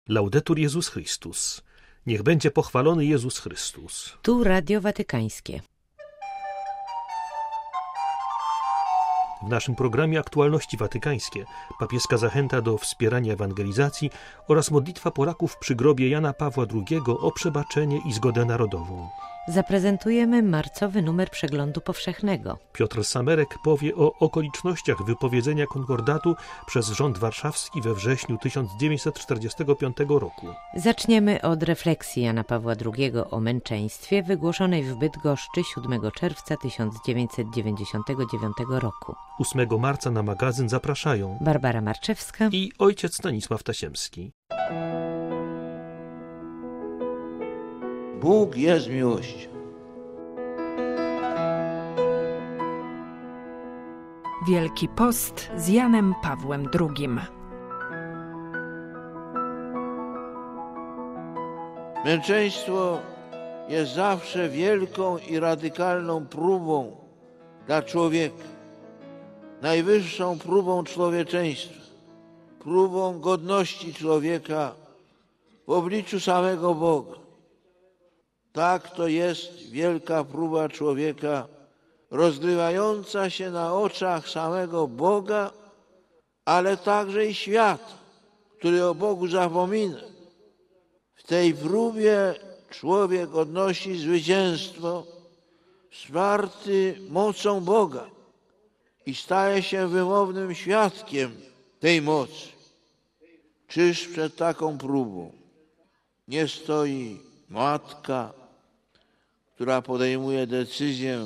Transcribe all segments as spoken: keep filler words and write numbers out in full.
Laudetur Jezus Chrystus. Niech będzie pochwalony Jezus Chrystus. Tu Radio Watykańskie. W naszym programie Aktualności Watykańskie papieska zachęta do wspierania ewangelizacji oraz modlitwa Polaków przy grobie Jana Pawła drugiego o przebaczenie i zgodę narodową. Zaprezentujemy marcowy numer Przeglądu Powszechnego. Piotr Samerek powie o okolicznościach wypowiedzenia konkordatu przez rząd warszawski we wrześniu tysiąc dziewięćset czterdziestego piątego roku. Zaczniemy od refleksji Jana Pawła drugiego o męczeństwie wygłoszonej w Bydgoszczy siódmego czerwca tysiąc dziewięćset dziewięćdziesiątego dziewiątego roku. ósmego marca na magazyn zapraszają Barbara Marczewska i ojciec Stanisław Tasiemski. Bóg jest miłością. Wielki Post z Janem Pawłem drugim. Męczeństwo jest zawsze wielką i radykalną próbą dla człowieka. Najwyższą próbą człowieczeństwa, próbą godności człowieka w obliczu samego Boga. Tak to jest wielka próba człowieka, rozgrywająca się na oczach samego Boga, ale także i świata, który o Bogu zapomina. W tej próbie człowiek odnosi zwycięstwo, wsparty mocą Boga i staje się wymownym świadkiem tej mocy. Czyż przed taką próbą nie stoi matka, która podejmuje decyzję,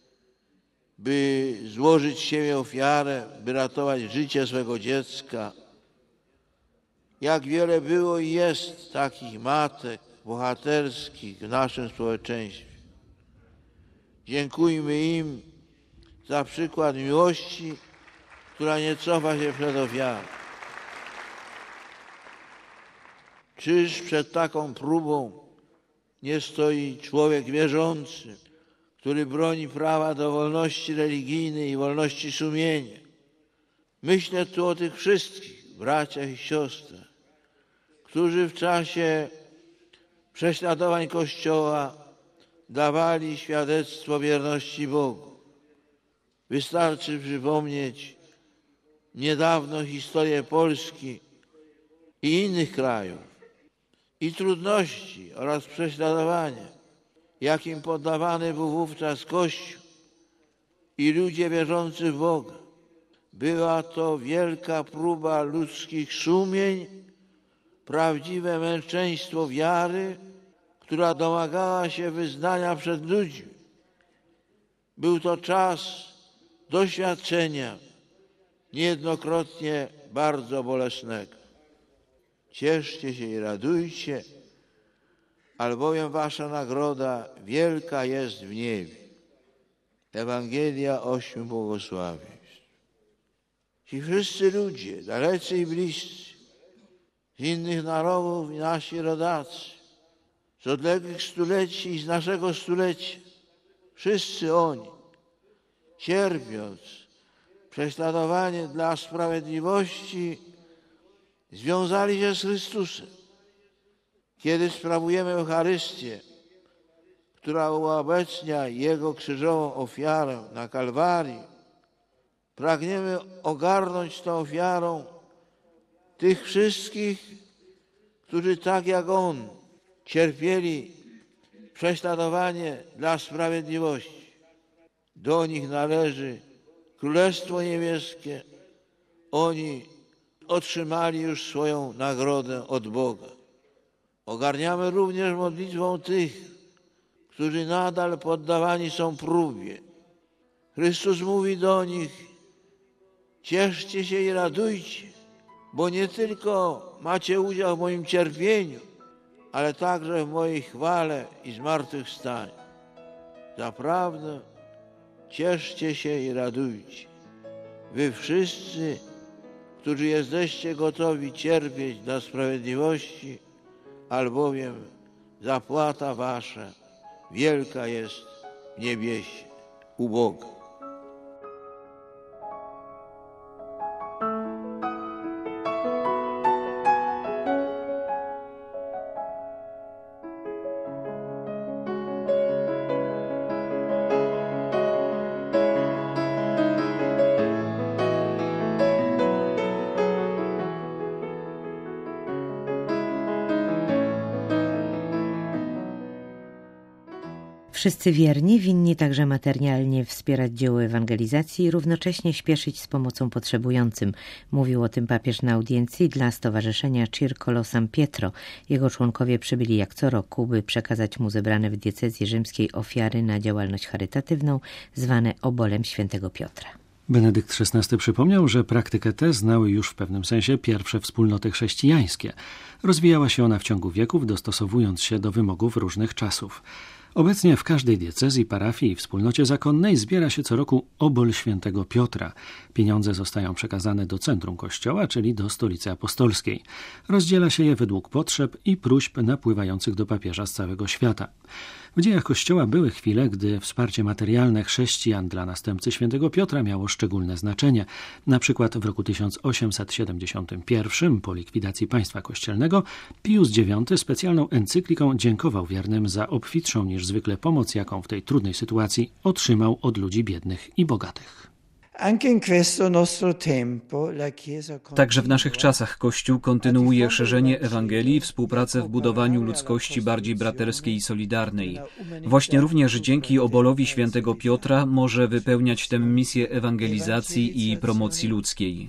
by złożyć siebie ofiarę, by ratować życie swego dziecka? Jak wiele było i jest takich matek bohaterskich w naszym społeczeństwie. Dziękujmy im za przykład miłości, która nie cofa się przed ofiarą. Czyż przed taką próbą nie stoi człowiek wierzący, który broni prawa do wolności religijnej i wolności sumienia? Myślę tu o tych wszystkich braciach i siostrach, którzy w czasie prześladowań Kościoła dawali świadectwo wierności Bogu. Wystarczy przypomnieć niedawno historię Polski i innych krajów, i trudności oraz prześladowania, jakim poddawany był wówczas Kościół i ludzie wierzący w Boga. Była to wielka próba ludzkich sumień, prawdziwe męczeństwo wiary, która domagała się wyznania przed ludźmi. Był to czas doświadczenia, niejednokrotnie bardzo bolesnego. Cieszcie się i radujcie, albowiem wasza nagroda wielka jest w niebie. Ewangelia ośmiu błogosławieństw. Ci wszyscy ludzie, dalecy i bliscy, z innych narodów i nasi rodacy, z odległych stuleci i z naszego stulecia, wszyscy oni, cierpiąc prześladowanie dla sprawiedliwości, związali się z Chrystusem. Kiedy sprawujemy Eucharystię, która uobecnia Jego krzyżową ofiarę na Kalwarii, pragniemy ogarnąć tą ofiarą tych wszystkich, którzy tak jak On cierpieli prześladowanie dla sprawiedliwości. Do nich należy Królestwo Niebieskie. Oni otrzymali już swoją nagrodę od Boga. Ogarniamy również modlitwą tych, którzy nadal poddawani są próbie. Chrystus mówi do nich: cieszcie się i radujcie, bo nie tylko macie udział w moim cierpieniu, ale także w mojej chwale i zmartwychwstaniu. Zaprawdę cieszcie się i radujcie, wy wszyscy, którzy jesteście gotowi cierpieć dla sprawiedliwości, albowiem zapłata wasza wielka jest w niebiesie u Boga. Wszyscy wierni winni także materialnie wspierać dzieło ewangelizacji i równocześnie śpieszyć z pomocą potrzebującym. Mówił o tym papież na audiencji dla Stowarzyszenia Circolo San Pietro. Jego członkowie przybyli jak co roku, by przekazać mu zebrane w diecezji rzymskiej ofiary na działalność charytatywną, zwane obolem świętego Piotra. Benedykt szesnasty przypomniał, że praktykę tę znały już w pewnym sensie pierwsze wspólnoty chrześcijańskie. Rozwijała się ona w ciągu wieków, dostosowując się do wymogów różnych czasów. Obecnie w każdej diecezji, parafii i wspólnocie zakonnej zbiera się co roku obol świętego Piotra. Pieniądze zostają przekazane do centrum kościoła, czyli do stolicy apostolskiej. Rozdziela się je według potrzeb i próśb napływających do papieża z całego świata. W dziejach Kościoła były chwile, gdy wsparcie materialne chrześcijan dla następcy świętego Piotra miało szczególne znaczenie. Na przykład w roku tysiąc osiemset siedemdziesiątym pierwszym, po likwidacji państwa kościelnego, Pius dziewiąty specjalną encykliką dziękował wiernym za obfitszą niż zwykle pomoc, jaką w tej trudnej sytuacji otrzymał od ludzi biednych i bogatych. Także w naszych czasach Kościół kontynuuje szerzenie Ewangelii i współpracę w budowaniu ludzkości bardziej braterskiej i solidarnej. Właśnie również dzięki obolowi świętego Piotra może wypełniać tę misję ewangelizacji i promocji ludzkiej.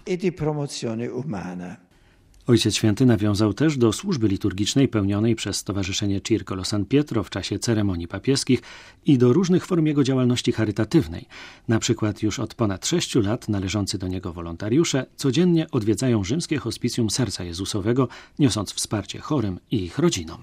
Ojciec Święty nawiązał też do służby liturgicznej pełnionej przez Stowarzyszenie Circolo San Pietro w czasie ceremonii papieskich i do różnych form jego działalności charytatywnej. Na przykład już od ponad sześciu lat należący do niego wolontariusze codziennie odwiedzają rzymskie hospicjum Serca Jezusowego, niosąc wsparcie chorym i ich rodzinom.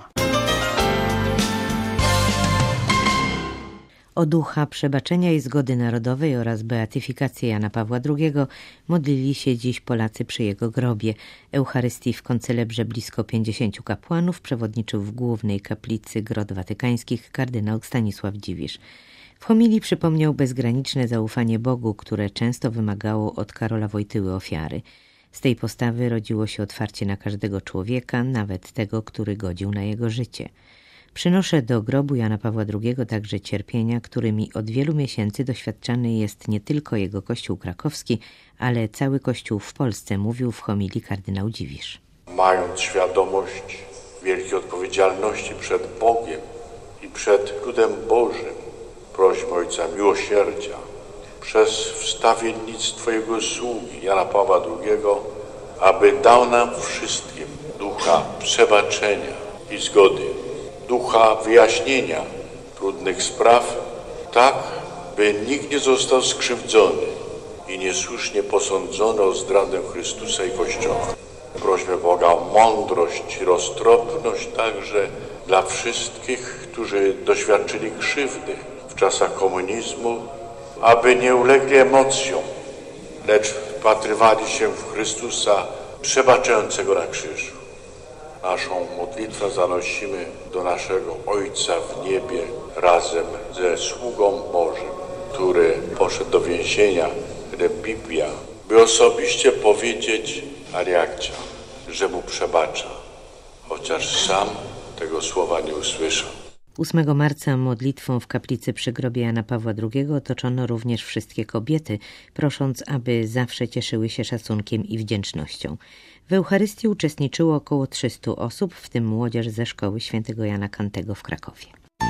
O ducha przebaczenia i zgody narodowej oraz beatyfikację Jana Pawła drugiego modlili się dziś Polacy przy jego grobie. Eucharystii w koncelebrze blisko pięćdziesięciu kapłanów przewodniczył w głównej kaplicy Grot Watykańskich kardynał Stanisław Dziwisz. W homilii przypomniał bezgraniczne zaufanie Bogu, które często wymagało od Karola Wojtyły ofiary. Z tej postawy rodziło się otwarcie na każdego człowieka, nawet tego, który godził na jego życie. Przynoszę do grobu Jana Pawła drugiego także cierpienia, którymi od wielu miesięcy doświadczany jest nie tylko jego Kościół krakowski, ale cały Kościół w Polsce, mówił w homilii kardynał Dziwisz. Mając świadomość wielkiej odpowiedzialności przed Bogiem i przed ludem Bożym, prośmy Ojca Miłosierdzia przez wstawiennictwo Jego sługi Jana Pawła drugiego, aby dał nam wszystkim ducha przebaczenia i zgody, ducha wyjaśnienia trudnych spraw, tak by nikt nie został skrzywdzony i niesłusznie posądzony o zdradę Chrystusa i Kościoła. Prośmy Boga o mądrość i roztropność także dla wszystkich, którzy doświadczyli krzywdy w czasach komunizmu, aby nie ulegli emocjom, lecz wpatrywali się w Chrystusa przebaczającego na krzyżu. Naszą modlitwę zanosimy do naszego Ojca w niebie razem ze sługą Bożym, który poszedł do więzienia, Biblia, by osobiście powiedzieć, ale jak chciał, że mu przebacza, chociaż sam tego słowa nie usłyszał. ósmego marca modlitwą w kaplicy przy grobie Jana Pawła drugiego otoczono również wszystkie kobiety, prosząc, aby zawsze cieszyły się szacunkiem i wdzięcznością. W Eucharystii uczestniczyło około trzystu osób, w tym młodzież ze szkoły świętego Jana Kantego w Krakowie.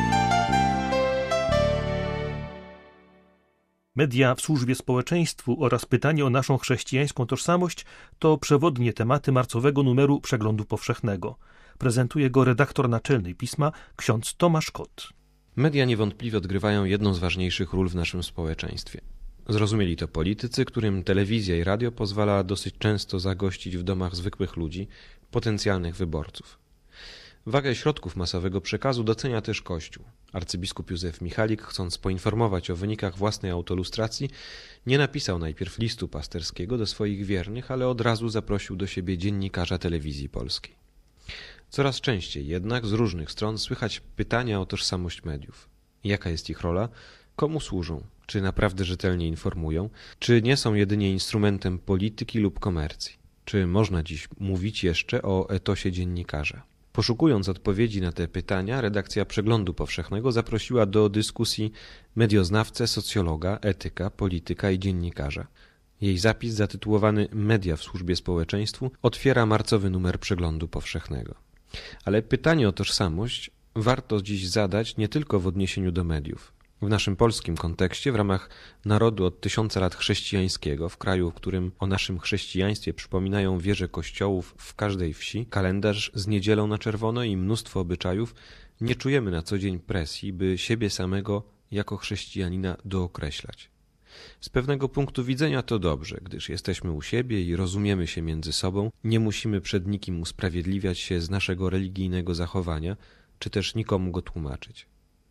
Media w służbie społeczeństwu oraz pytanie o naszą chrześcijańską tożsamość to przewodnie tematy marcowego numeru Przeglądu Powszechnego. Prezentuje go redaktor naczelny pisma ksiądz Tomasz Kot. Media niewątpliwie odgrywają jedną z ważniejszych ról w naszym społeczeństwie. Zrozumieli to politycy, którym telewizja i radio pozwala dosyć często zagościć w domach zwykłych ludzi, potencjalnych wyborców. Wagę środków masowego przekazu docenia też Kościół. Arcybiskup Józef Michalik, chcąc poinformować o wynikach własnej autolustracji, nie napisał najpierw listu pasterskiego do swoich wiernych, ale od razu zaprosił do siebie dziennikarza telewizji polskiej. Coraz częściej jednak z różnych stron słychać pytania o tożsamość mediów. Jaka jest ich rola? Komu służą? Czy naprawdę rzetelnie informują? Czy nie są jedynie instrumentem polityki lub komercji? Czy można dziś mówić jeszcze o etosie dziennikarza? Poszukując odpowiedzi na te pytania, redakcja Przeglądu Powszechnego zaprosiła do dyskusji medioznawcę, socjologa, etyka, polityka i dziennikarza. Jej zapis zatytułowany Media w służbie społeczeństwu otwiera marcowy numer Przeglądu Powszechnego. Ale pytanie o tożsamość warto dziś zadać nie tylko w odniesieniu do mediów. W naszym polskim kontekście, w ramach narodu od tysiąca lat chrześcijańskiego, w kraju, w którym o naszym chrześcijaństwie przypominają wieże kościołów w każdej wsi, kalendarz z niedzielą na czerwono i mnóstwo obyczajów, nie czujemy na co dzień presji, by siebie samego jako chrześcijanina dookreślać. Z pewnego punktu widzenia to dobrze, gdyż jesteśmy u siebie i rozumiemy się między sobą, nie musimy przed nikim usprawiedliwiać się z naszego religijnego zachowania, czy też nikomu go tłumaczyć.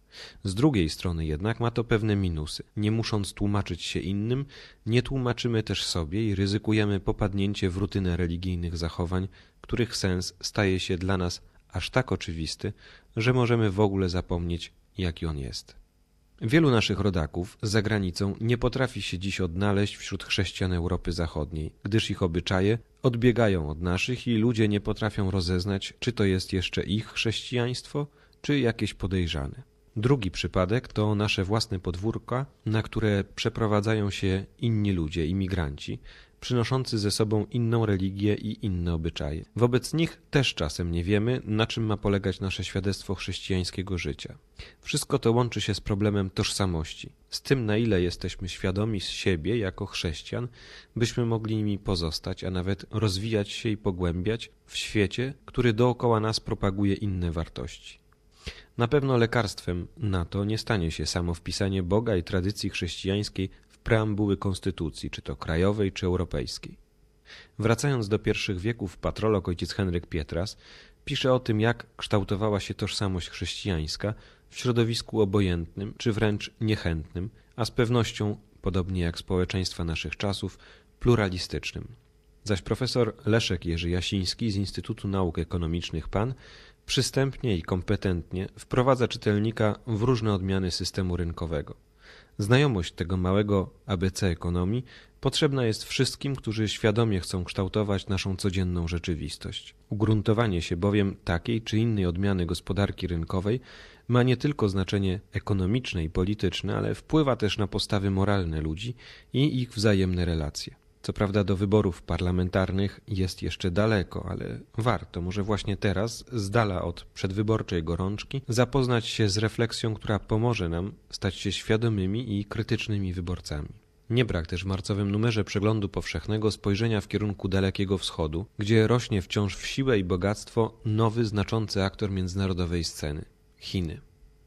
Z drugiej strony jednak ma to pewne minusy. Nie musząc tłumaczyć się innym, nie tłumaczymy też sobie i ryzykujemy popadnięcie w rutynę religijnych zachowań, których sens staje się dla nas aż tak oczywisty, że możemy w ogóle zapomnieć, jaki on jest. Wielu naszych rodaków za granicą nie potrafi się dziś odnaleźć wśród chrześcijan Europy Zachodniej, gdyż ich obyczaje odbiegają od naszych i ludzie nie potrafią rozeznać, czy to jest jeszcze ich chrześcijaństwo, czy jakieś podejrzane. Drugi przypadek to nasze własne podwórka, na które przeprowadzają się inni ludzie, imigranci, przynoszący ze sobą inną religię i inne obyczaje. Wobec nich też czasem nie wiemy, na czym ma polegać nasze świadectwo chrześcijańskiego życia. Wszystko to łączy się z problemem tożsamości, z tym, na ile jesteśmy świadomi z siebie jako chrześcijan, byśmy mogli nimi pozostać, a nawet rozwijać się i pogłębiać w świecie, który dookoła nas propaguje inne wartości. Na pewno lekarstwem na to nie stanie się samo wpisanie Boga i tradycji chrześcijańskiej w preambuły konstytucji, czy to krajowej, czy europejskiej. Wracając do pierwszych wieków, patrolog ojciec Henryk Pietras pisze o tym, jak kształtowała się tożsamość chrześcijańska w środowisku obojętnym, czy wręcz niechętnym, a z pewnością, podobnie jak społeczeństwa naszych czasów, pluralistycznym. Zaś profesor Leszek Jerzy Jasiński z Instytutu Nauk Ekonomicznych P A N przystępnie i kompetentnie wprowadza czytelnika w różne odmiany systemu rynkowego. Znajomość tego małego A B C ekonomii potrzebna jest wszystkim, którzy świadomie chcą kształtować naszą codzienną rzeczywistość. Ugruntowanie się bowiem takiej czy innej odmiany gospodarki rynkowej ma nie tylko znaczenie ekonomiczne i polityczne, ale wpływa też na postawy moralne ludzi i ich wzajemne relacje. Co prawda do wyborów parlamentarnych jest jeszcze daleko, ale warto, może właśnie teraz, z dala od przedwyborczej gorączki, zapoznać się z refleksją, która pomoże nam stać się świadomymi i krytycznymi wyborcami. Nie brak też w marcowym numerze Przeglądu Powszechnego spojrzenia w kierunku Dalekiego Wschodu, gdzie rośnie wciąż w siłę i bogactwo nowy, znaczący aktor międzynarodowej sceny – Chiny.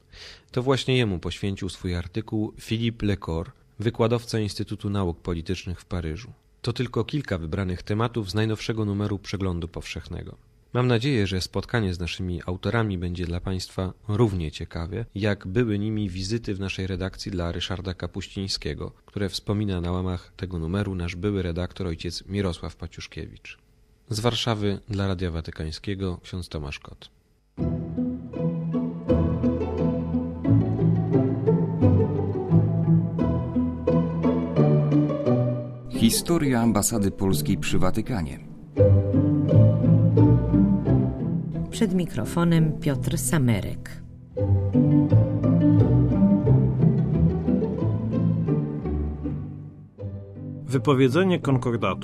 To właśnie jemu poświęcił swój artykuł Philippe Lecor, wykładowca Instytutu Nauk Politycznych w Paryżu. To tylko kilka wybranych tematów z najnowszego numeru Przeglądu Powszechnego. Mam nadzieję, że spotkanie z naszymi autorami będzie dla Państwa równie ciekawe, jak były nimi wizyty w naszej redakcji dla Ryszarda Kapuścińskiego, które wspomina na łamach tego numeru nasz były redaktor ojciec Mirosław Paciuszkiewicz. Z Warszawy dla Radia Watykańskiego ksiądz Tomasz Kot. Historia ambasady polskiej przy Watykanie. Przed mikrofonem Piotr Samerek. Wypowiedzenie konkordatu.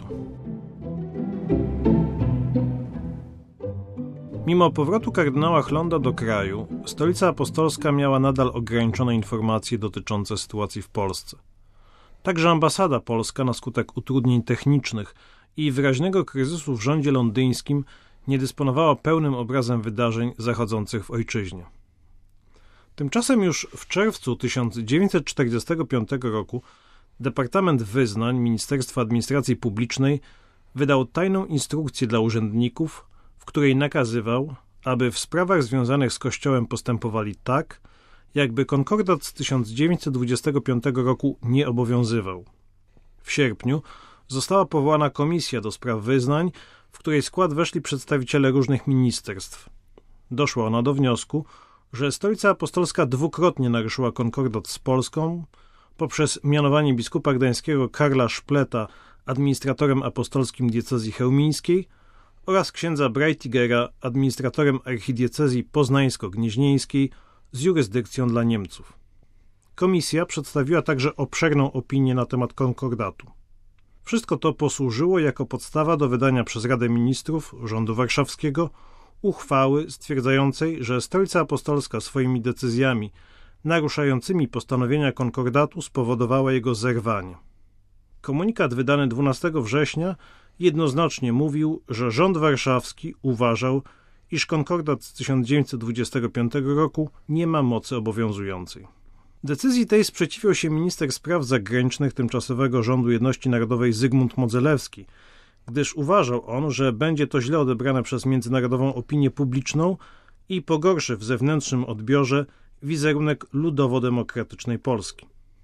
Mimo powrotu kardynała Chlonda do kraju, Stolica Apostolska miała nadal ograniczone informacje dotyczące sytuacji w Polsce. Także ambasada polska na skutek utrudnień technicznych i wyraźnego kryzysu w rządzie londyńskim nie dysponowała pełnym obrazem wydarzeń zachodzących w ojczyźnie. Tymczasem już w czerwcu tysiąc dziewięćset czterdziestego piątego roku Departament Wyznań Ministerstwa Administracji Publicznej wydał tajną instrukcję dla urzędników, w której nakazywał, aby w sprawach związanych z Kościołem postępowali tak, jakby konkordat z tysiąc dziewięćset dwudziestego piątego roku nie obowiązywał. W sierpniu została powołana komisja do spraw wyznań, w której skład weszli przedstawiciele różnych ministerstw. Doszła ona do wniosku, że Stolica Apostolska dwukrotnie naruszyła konkordat z Polską poprzez mianowanie biskupa gdańskiego Karla Szpleta administratorem apostolskim diecezji chełmińskiej oraz księdza Breitigera administratorem archidiecezji poznańsko-gnieźnieńskiej z jurysdykcją dla Niemców. Komisja przedstawiła także obszerną opinię na temat konkordatu. Wszystko to posłużyło jako podstawa do wydania przez Radę Ministrów rządu warszawskiego uchwały stwierdzającej, że Stolica Apostolska swoimi decyzjami naruszającymi postanowienia konkordatu spowodowała jego zerwanie. Komunikat wydany dwunastego września jednoznacznie mówił, że rząd warszawski uważał, iż konkordat z tysiąc dziewięćset dwudziestego piątego roku nie ma mocy obowiązującej. Decyzji tej sprzeciwiał się minister spraw zagranicznych tymczasowego rządu jedności narodowej Zygmunt Modzelewski, gdyż uważał on, że będzie to źle odebrane przez międzynarodową opinię publiczną i pogorszy w zewnętrznym odbiorze wizerunek ludowo-demokratycznej Polski.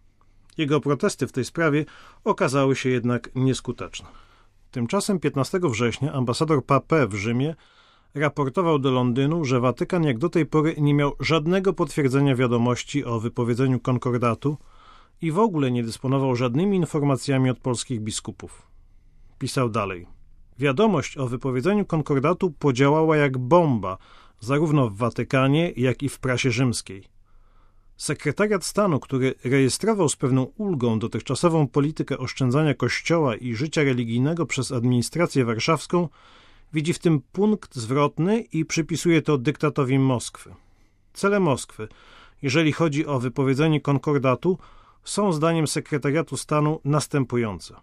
Jego protesty w tej sprawie okazały się jednak nieskuteczne. Tymczasem piętnastego września ambasador Papin w Rzymie raportował do Londynu, że Watykan jak do tej pory nie miał żadnego potwierdzenia wiadomości o wypowiedzeniu konkordatu i w ogóle nie dysponował żadnymi informacjami od polskich biskupów. Pisał dalej. Wiadomość o wypowiedzeniu konkordatu podziałała jak bomba, zarówno w Watykanie, jak i w prasie rzymskiej. Sekretariat Stanu, który rejestrował z pewną ulgą dotychczasową politykę oszczędzania Kościoła i życia religijnego przez administrację warszawską, widzi w tym punkt zwrotny i przypisuje to dyktatowi Moskwy. Cele Moskwy, jeżeli chodzi o wypowiedzenie konkordatu, są zdaniem Sekretariatu Stanu następujące.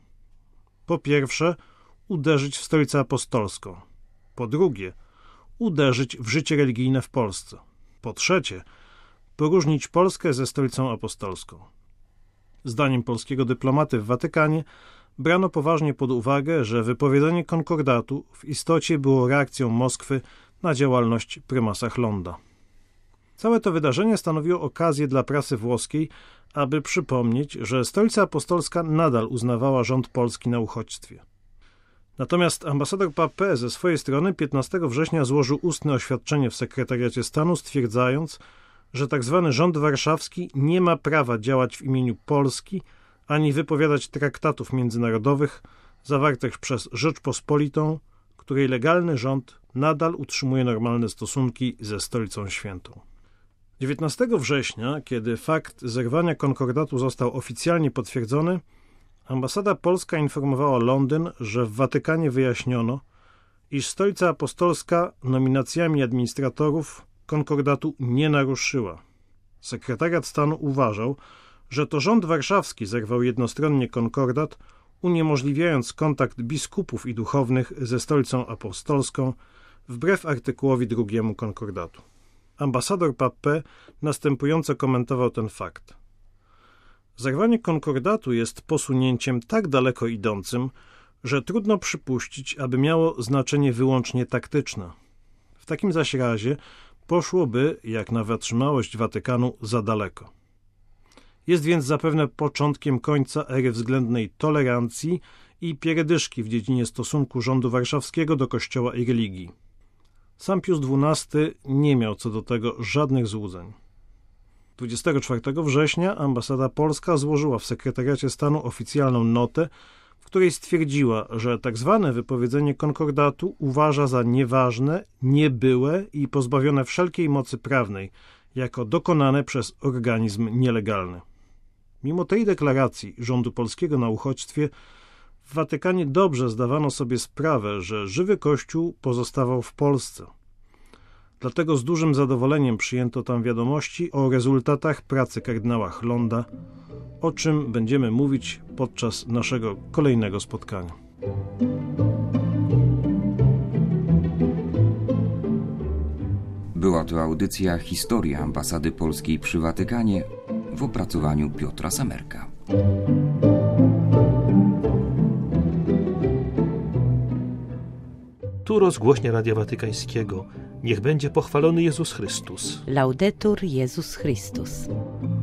Po pierwsze, uderzyć w Stolicę Apostolską. Po drugie, uderzyć w życie religijne w Polsce. Po trzecie, poróżnić Polskę ze Stolicą Apostolską. Zdaniem polskiego dyplomaty w Watykanie brano poważnie pod uwagę, że wypowiedzenie konkordatu w istocie było reakcją Moskwy na działalność prymasa Chlonda. Całe to wydarzenie stanowiło okazję dla prasy włoskiej, aby przypomnieć, że Stolica Apostolska nadal uznawała rząd polski na uchodźstwie. Natomiast ambasador Papin ze swojej strony piętnastego września złożył ustne oświadczenie w Sekretariacie Stanu, stwierdzając, że tzw. rząd warszawski nie ma prawa działać w imieniu Polski ani wypowiadać traktatów międzynarodowych zawartych przez Rzeczpospolitą, której legalny rząd nadal utrzymuje normalne stosunki ze Stolicą Świętą. dziewiętnastego września, kiedy fakt zerwania konkordatu został oficjalnie potwierdzony, ambasada polska informowała Londyn, że w Watykanie wyjaśniono, iż Stolica Apostolska nominacjami administratorów konkordatu nie naruszyła. Sekretariat Stanu uważał, że to rząd warszawski zerwał jednostronnie konkordat, uniemożliwiając kontakt biskupów i duchownych ze Stolicą Apostolską wbrew artykułowi drugiemu konkordatu. Ambasador Papin następująco komentował ten fakt. Zerwanie konkordatu jest posunięciem tak daleko idącym, że trudno przypuścić, aby miało znaczenie wyłącznie taktyczne. W takim zaś razie poszłoby, jak na wytrzymałość Watykanu, za daleko. Jest więc zapewne początkiem końca ery względnej tolerancji i pierdyszki w dziedzinie stosunku rządu warszawskiego do Kościoła i religii. Sam Pius dwunasty nie miał co do tego żadnych złudzeń. dwudziestego czwartego września ambasada polska złożyła w Sekretariacie Stanu oficjalną notę, w której stwierdziła, że tak zwane wypowiedzenie konkordatu uważa za nieważne, niebyłe i pozbawione wszelkiej mocy prawnej, jako dokonane przez organizm nielegalny. Mimo tej deklaracji rządu polskiego na uchodźstwie w Watykanie dobrze zdawano sobie sprawę, że żywy Kościół pozostawał w Polsce. Dlatego z dużym zadowoleniem przyjęto tam wiadomości o rezultatach pracy kardynała Chlonda, o czym będziemy mówić podczas naszego kolejnego spotkania. Była to audycja Historia Ambasady Polskiej przy Watykanie w opracowaniu Piotra Samerka. Tu rozgłośnia Radia Watykańskiego. Niech będzie pochwalony Jezus Chrystus. Laudetur Jezus Chrystus.